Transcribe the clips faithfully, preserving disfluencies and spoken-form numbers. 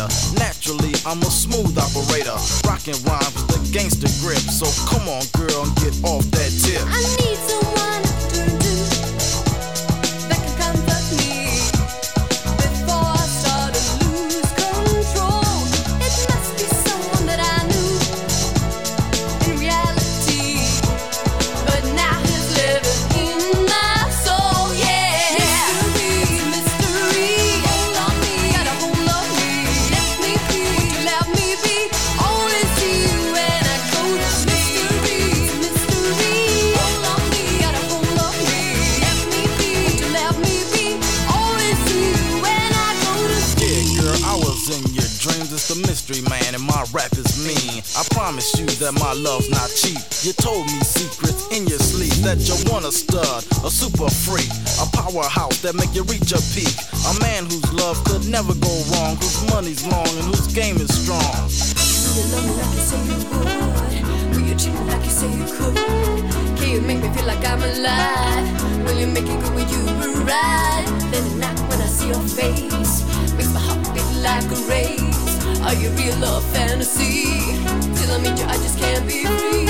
later. Naturally, I'm a smooth operator, rockin' rhymes with a gangster grip. So come on, girl, and get off that tip. I need someone to turn to that can comfort me before I start to lose control. It must be someone that I knew in reality, but now he's living in my soul. Yeah, mystery, mystery, hold on me, got a hold of me. Let me be, would you let me be? Only see you when I go to mystery, mystery, hold on me, got a hold of me. Let me be, would you let me be? Only see you when I go to Yeah, girl, I was in your dreams. It's the mystery man, and my rap is mean. I promise you that my love's not cheap. You told me secrets in your sleep, that you want a stud, a super freak, a powerhouse that make you reach a peak. A man whose love could never go wrong, whose money's long and whose game is strong. You love me like you say you would. Will you treat me like you say you could? Can you make me feel like I'm alive? Will you make it good when you arrive? Then at night when I see your face, makes my heart beat like a race. Are you real or fantasy? Till I meet you, I just can't be free.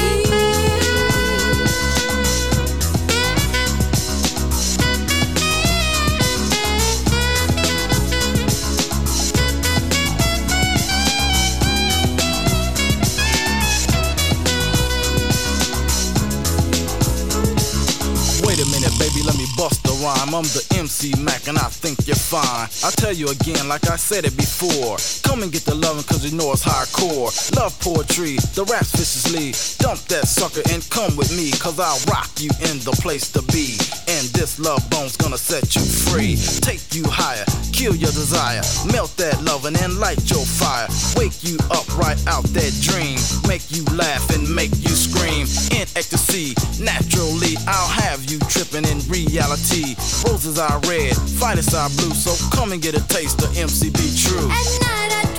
Wait a minute, baby, let me bust the rhyme. I'm the M C Mac and I think you're fine. I tell you again, like I said it before, come and get the lovin' cause you know it's hardcore. Love poetry, the raps viciously. Dump that sucker and come with me, cause I'll rock you in the place to be. And this love bone's gonna set you free. Take you higher, kill your desire, melt that lovin' and light your fire. Wake you up right out that dream, make you laugh and make you scream. In ecstasy, naturally I'll have you trippin' in reality. Roses are red, fighters are blue, so come and get a taste of M C B True. At night I